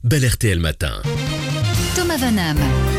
Bel RTL Matin. Thomas Vanham.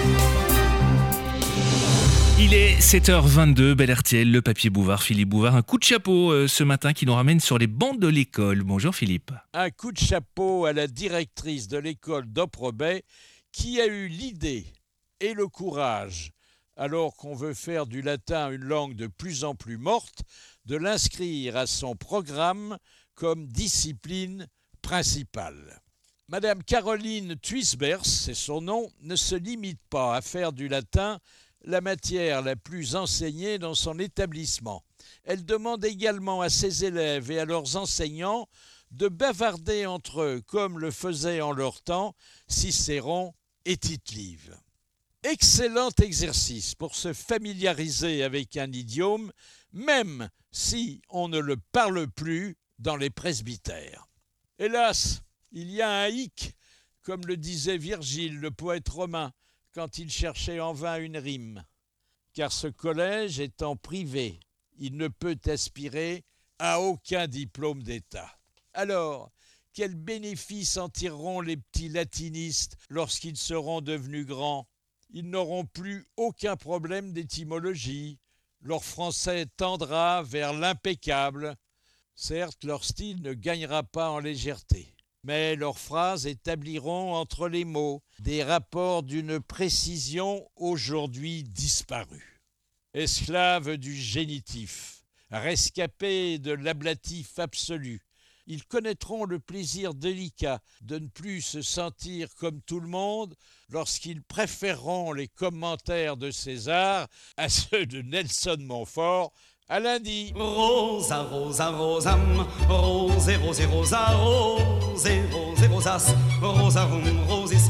Il est 7h22, Bel RTL, le papier Bouvard, Philippe Bouvard. Un coup de chapeau ce matin qui nous ramène sur les bancs de l'école. Bonjour Philippe. Un coup de chapeau à la directrice de l'école d'Oprobay qui a eu l'idée et le courage, alors qu'on veut faire du latin une langue de plus en plus morte, de l'inscrire à son programme comme discipline principale. Madame Caroline Thuisbers, c'est son nom, ne se limite pas à faire du latin la matière la plus enseignée dans son établissement. Elle demande également à ses élèves et à leurs enseignants de bavarder entre eux, comme le faisaient en leur temps Cicéron et Tite-Live. Excellent exercice pour se familiariser avec un idiome, même si on ne le parle plus dans les presbytères. Hélas, il y a un hic, comme le disait Virgile, le poète romain, quand il cherchait en vain une rime. Car ce collège étant privé, il ne peut aspirer à aucun diplôme d'État. Alors, quel bénéfice en tireront les petits latinistes lorsqu'ils seront devenus grands ? Ils n'auront plus aucun problème d'étymologie. Leur français tendra vers l'impeccable. Certes, leur style ne gagnera pas en légèreté, mais leurs phrases établiront entre les mots des rapports d'une précision aujourd'hui disparue. Esclaves du génitif, rescapés de l'ablatif absolu, ils connaîtront le plaisir délicat de ne plus se sentir comme tout le monde lorsqu'ils préféreront les commentaires de César à ceux de Nelson Montfort. À lundi. Rosa, rosa, rosam, rose, rose, rosa, rose, rose, rosas, rosarum, rosis